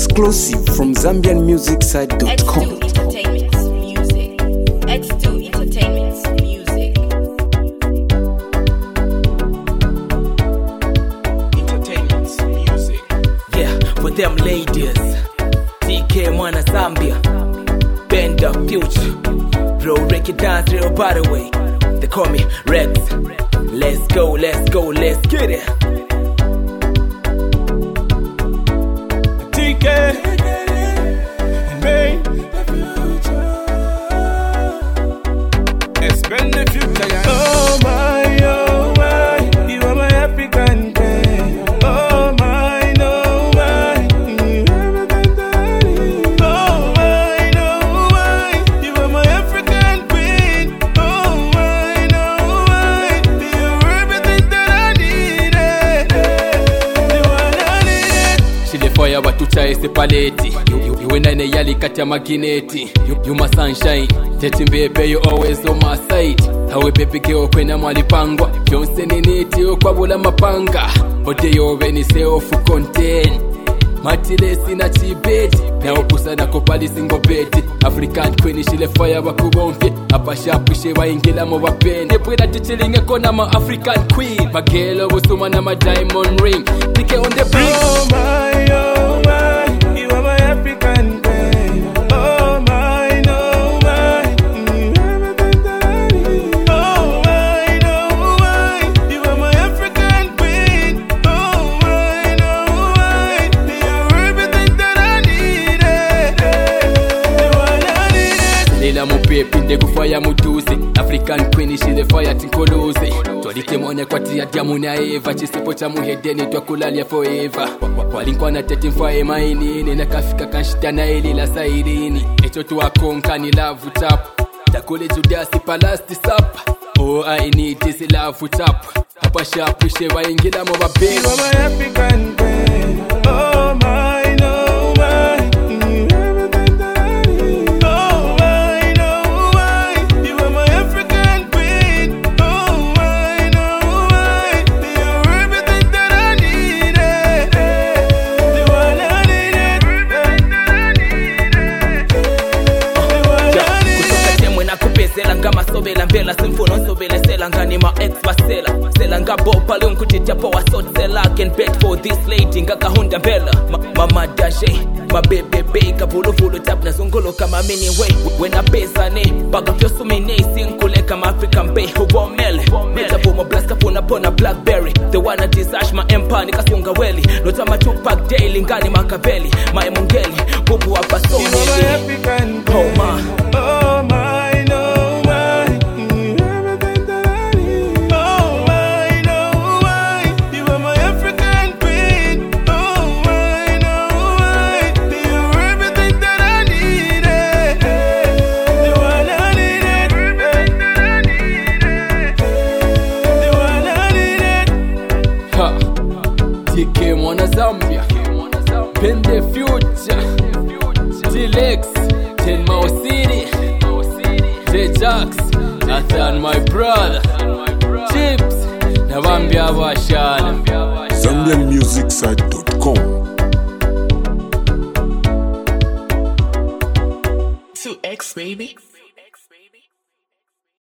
Exclusive from ZambianMusicSite.com. X2 Entertainment Music. X2 Entertainment Music. Entertainment Music. Yeah, for them ladies. TK Mwana Zambia. Bend up future. Bro, Ricky dance real by the way. They call me Rex. Let's go, let's go, let's get it. TK made the future. Expand the future, yeah. Oh my, you are my African queen. Oh my, no my, you everything that I need. Oh my, you are my African queen. Oh my, you are everything that I needed. You are not needed. She the fire but tucha ese paleti. You wena ne yali kati ya magineti. You my sunshine. Teti mbebe you always on my side. Hawe baby girl kwena mwalipangwa. Vyonse niniti ukwabula mapanga. Ode yo veni se ofu contain. Matile sina chibeti. Na opusa na kopali singo beti. African queen shile fire wakubonke. Apasha pushe wa ingila mo wapeni. Pweda tichilinge kona ma African queen. Magelo busuma na ma diamond ring. Tike on the brink. Oh my, you are my African queen. Oh my, no my, you everything that I need. Oh my, you are my African queen. Oh my, you are everything that I needed. You are not needed. Lela mupepi ndegu fire mutuzi. African queen shile fire tinkolozi. Twalite mwone kwa tia diamu na Eva. Chisipo cha muhedeni twakulalia forever. Walinkwa na teti mfae mainini. Nakafika kanshita na eli la sairini. Echo tuwakonka ni love tap. Takule judasi palasti sapa. All I need is love tap. Hapa shapu shewa ingila mo You babe. are my African queen. Oh my, no my, you everything that I need. Oh my, you are my African queen. Oh my, you are everything that I needed. You are not needed. You are not needed. Temwe na kupezela ngama sobela mbela simfono sobele sela ngani ma ex basela sela ngabo pale unkutita power sort sela can bet for this lady ngaka honda mbela mama daje ma bebe beka vulu vulu tap na zungolo kama mini way when I pesa ne baga pyo sumine sinkule kama African bay ubomele meta bomo blaska pona blackberry the one that disash my empire nikasunga weli nota ma Tupac daily ngani makaveli my mungeli bubu hapa so You are my African queen. oh my Oh my, no my, you everything that I need. Oh my, no my, you are my African queen. Oh my, you are everything that I needed. You are not needed. You are not needed. Ha. TK Mwana Zambia. Bend the future. T-Lex. Ten Mao City. J-Jax. Nathan my brother. Chips. Navambia Washana. ZambianMusicSite.com. 2X baby.